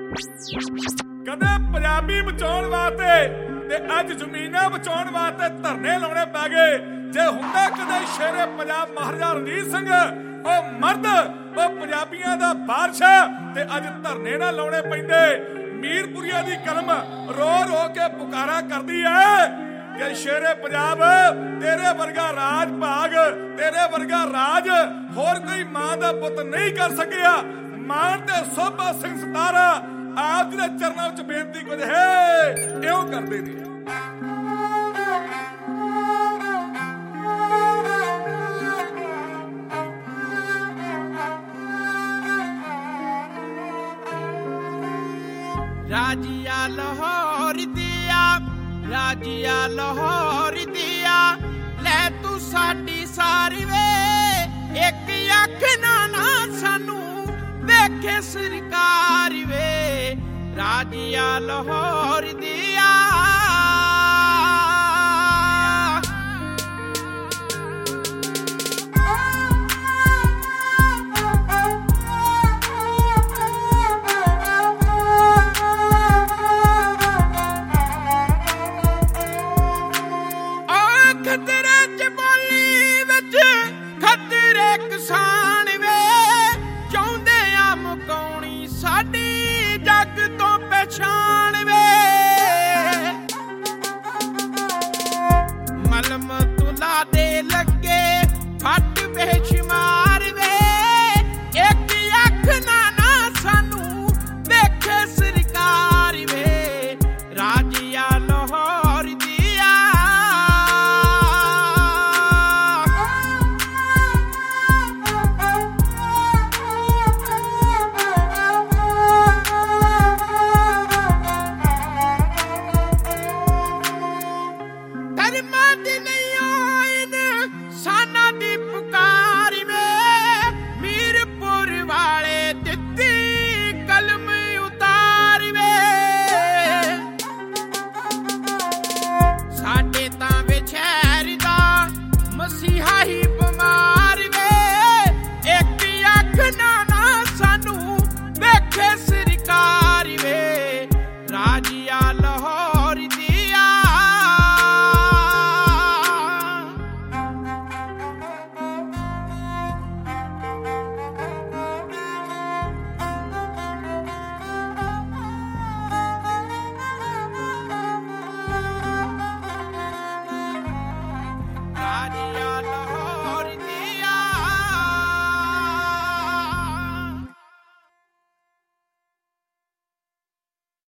ਕਦੇ ਪੰਜਾਬੀ ਬਚਾਉਣ ਵਾਸਤੇ ਤੇ ਅੱਜ ਜ਼ਮੀਨਾਂ ਬਚਾਉਣ ਵਾਸਤੇ ਧਰਨੇ ਲਾਉਣੇ ਪੈ ਗਏ। ਜੇ ਹੁੰਦਾ ਕਦੇ ਸ਼ੇਰੇ ਪੰਜਾਬ ਮਹਾਰਾਜਾ ਰਣਜੀਤ ਸਿੰਘ ਉਹ ਮਰਦ ਉਹ ਪੰਜਾਬੀਆਂ ਦਾ ਬਾਦਸ਼ਾਹ ਤੇ ਅੱਜ ਧਰਨੇ ਨਾ ਲਾਉਣੇ ਪੈਂਦੇ। ਮੀਰਪੁਰੀਆ ਦੀ ਕਲਮ ਰੋ ਰੋ ਕੇ ਪੁਕਾਰਾ ਕਰਦੀ ਹੈ ਕਿ ਸ਼ੇਰੇ ਪੰਜਾਬ ਤੇਰੇ ਵਰਗਾ ਰਾਜ ਭਾਗ ਤੇਰੇ ਵਰਗਾ ਰਾਜ ਹੋਰ ਕੋਈ ਮਾਂ ਦਾ ਪੁੱਤ ਨਹੀਂ ਕਰ ਸਕਿਆ। ਮਾਨ ਤੇ ਸੋਭਾ ਸਿੰਘ ਸਤਾਰਾ ਆਪ ਜੀ ਦੇ ਚਰਨਾਂ ਵਿੱਚ ਬੇਨਤੀ ਕੁਝ ਹੈ ਇਉਂ ਕਰਦੇ ਨੇ। ਰਾਜੀਆ ਲਾਹੌਰ ਦਿਆ ਰਾਜੀਆ ਲਾਹੌਰ ਦਿਆ ਲੈ ਤੂੰ ਸਾਡੀ ਸਾਰੀ ਵੇ ਇੱਕ ਅੱਖ ਨਾ ਸਾਨੂੰ ਵੇਖੇ ਸਰਕਾਰ ਵੇ ਰਾਜੀਆ ਲਾਹੌਰ ਦਿਆ। ਖਤਰੇ ਚ ਬੋਲੀ ਵਿੱਚ ਖਤਰੇ ਕਿਸਾਨ ਵੇ ਚਾਹੁੰਦੇ ਆ ਮੁਕਾਉਣੀ ਸਾਡੀ ਜੱਗ ਤੋਂ ਪਛਾਣ ਵੇ ਮਲਮ ਤੁਲਾ ਦੇ ਲੱਗੇ ਫੱਟ ਬੇਸ਼ੁਮਾਰ ਵੇ ਇੱਕ ਅੱਖ ਨਾ ਸਾਨੂੰ ਵੇਖੇ ਸਰਕਾਰ ਵੇ ਰਾਜੀਆ ਲਾਹੌਰ ਦਿਆ। ਸਾਨਾ ਦੀ ਪੁਕਾਰ ਵੇ ਮੀਰਪੁਰ ਵਾਲੇ ਦਿੱਤੀ ਕਲਮ ਉਤਾਰ ਵੇ ਸਾਡੇ ਤਾਂ ਵਿਛੈਰ ਦਾ ਮਸੀਹਾ ਹੀ ਬਿਮਾਰ ਵੇ ਇੱਕ ਅੱਖ ਨਾ ਸਾਨੂੰ ਵੇਖੇ